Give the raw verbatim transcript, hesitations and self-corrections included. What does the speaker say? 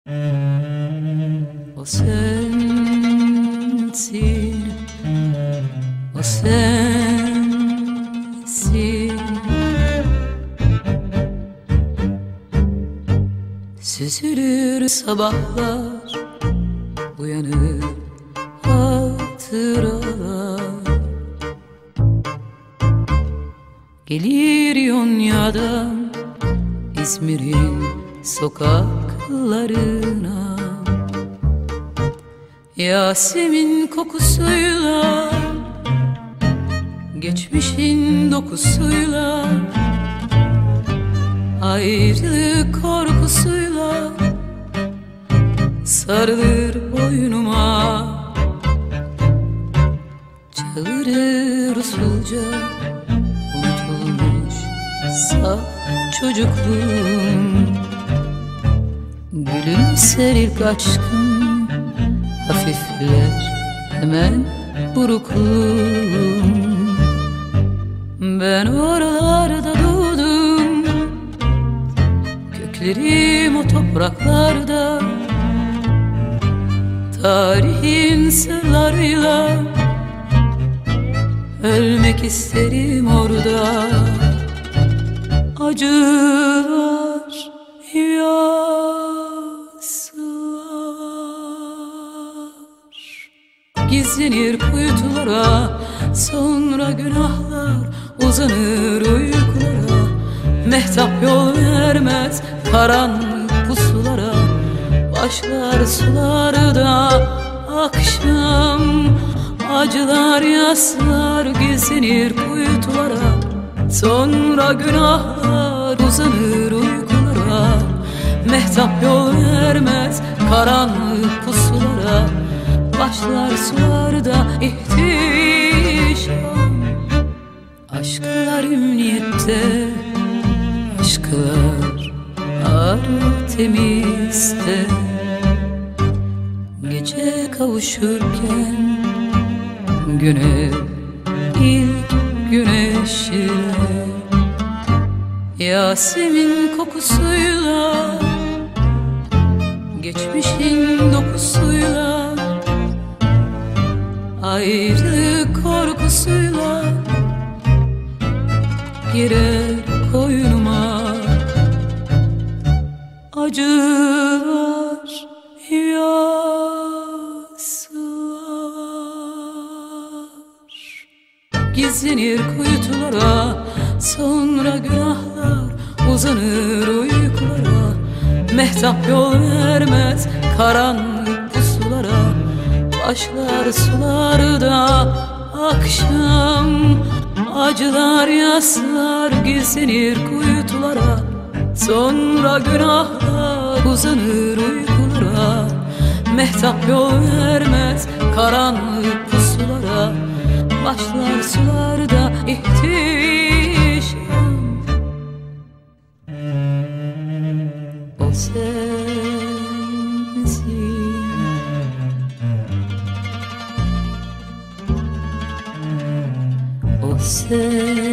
O sensin, o sensin. Süzülür sabahlar, uyanır hatıralar. Gelir Yonya'dan İzmir'in sokaklarına, Yasemin kokusuyla, geçmişin dokusuyla, ayrılık korkusuyla sarılır boynuma. Çağırır usulca unutulmuş saf çocukluğum. Gülümser ilk aşkım, hafifler hemen burukluğum. Ben oralarda doğdum, köklerim o topraklarda. Tarihin sırlarıyla ölmek isterim orada. Acılar, yaslar gizlenir kuytulara, sonra günahlar uzanır uykulara. Mehtap yol vermez karanlık pusulara, başlar sularda akşam. Acılar, yaslar gizlenir kuytulara, sonra günahlar uzanır uykulara. Mehtap yol vermez karanlık pusulara, başlar sularda ihtişam. Aşklar emniyette, aşklar Artemis'te. Gece kavuşurken güne ilk güneşle, Yasemin kokusuyla, geçmişin dokusuyla, ayrılık korkusuyla girer koynuma. Acılar, yaslar gizlenir kuytulara, sonra günahlar uzanır uykulara. Mehtap yol vermez karanlık pusulara, başlar sularda akşam. Acılar, yaslar gizlenir kuytulara, sonra günahlar uzanır uykulara. Mehtap yol vermez karanlık pusulara, başlar sularda ihtişam. O sensin, o sensin.